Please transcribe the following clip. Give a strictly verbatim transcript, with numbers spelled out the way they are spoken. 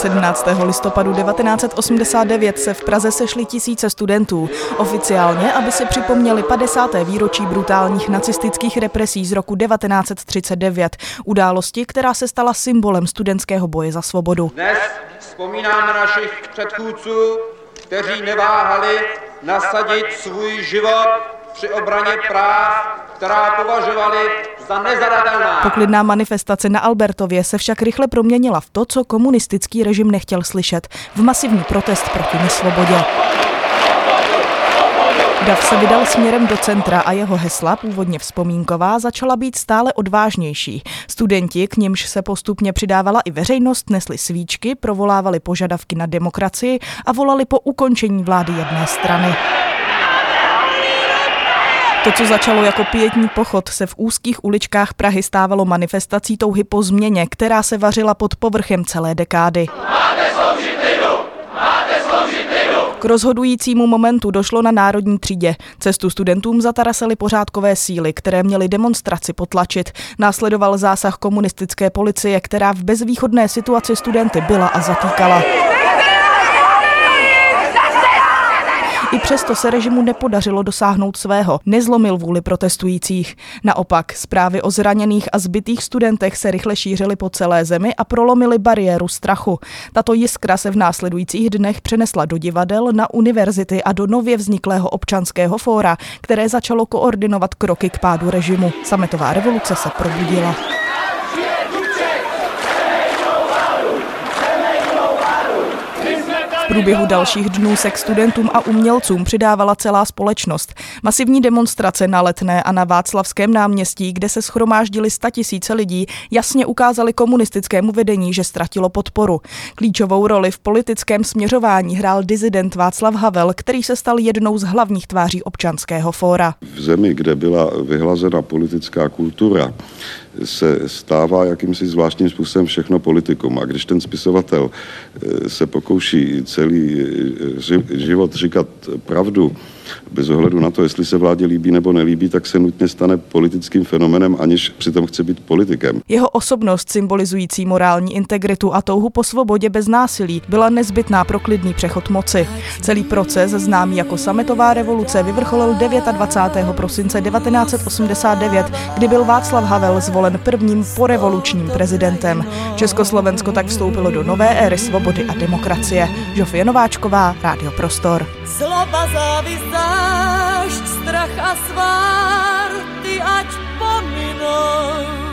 sedmnáctého listopadu devatenáct set osmdesát devět se v Praze sešly tisíce studentů. Oficiálně, aby si připomněli padesáté výročí brutálních nacistických represí z roku devatenáct set třicet devět. Události, která se stala symbolem studentského boje za svobodu. Dnes vzpomínáme našich předchůdců, kteří neváhali nasadit svůj život při obraně práv, která považovali za nezadatelná. Poklidná manifestace na Albertově se však rychle proměnila v to, co komunistický režim nechtěl slyšet, v masivní protest proti nesvobodě. Dav se vydal směrem do centra a jeho hesla, původně vzpomínková, začala být stále odvážnější. Studenti, k nimž se postupně přidávala i veřejnost, nesli svíčky, provolávali požadavky na demokracii a volali po ukončení vlády jedné strany. To, co začalo jako pietní pochod, se v úzkých uličkách Prahy stávalo manifestací touhy po změně, která se vařila pod povrchem celé dekády. Máte sloužit lidu! Máte sloužit lidu! K rozhodujícímu momentu došlo na Národní třídě. Cestu studentům zatarasily pořádkové síly, které měly demonstraci potlačit. Následoval zásah komunistické policie, která v bezvýchodné situaci studenty byla a zatýkala. I přesto se režimu nepodařilo dosáhnout svého, nezlomil vůli protestujících. Naopak, zprávy o zraněných a zbitých studentech se rychle šířily po celé zemi a prolomily bariéru strachu. Tato jiskra se v následujících dnech přenesla do divadel, na univerzity a do nově vzniklého občanského fóra, které začalo koordinovat kroky k pádu režimu. Sametová revoluce se probudila. V průběhu dalších dnů se k studentům a umělcům přidávala celá společnost. Masivní demonstrace na Letné a na Václavském náměstí, kde se shromáždili statisíce lidí, jasně ukázaly komunistickému vedení, že ztratilo podporu. Klíčovou roli v politickém směřování hrál disident Václav Havel, který se stal jednou z hlavních tváří občanského fóra. V zemi, kde byla vyhlazena politická kultura, se stává jakýmsi zvláštním způsobem všechno politikum. A když ten spisovatel se pokouší celý život říkat pravdu, bez ohledu na to, jestli se vládě líbí nebo nelíbí, tak se nutně stane politickým fenomenem, aniž přitom chce být politikem. Jeho osobnost, symbolizující morální integritu a touhu po svobodě bez násilí, byla nezbytná pro klidný přechod moci. Celý proces, známý jako Sametová revoluce, vyvrcholil dvacátého devátého prosince devatenáct set osmdesát devět, kdy byl Václav Havel zvolen prvním porevolučním prezidentem. Československo tak vstoupilo do nové éry svobody a demokracie. Žofie Nováčková, Rádio Prostor. Zloba, závist, zášť, strach a svár, ty ať pominou.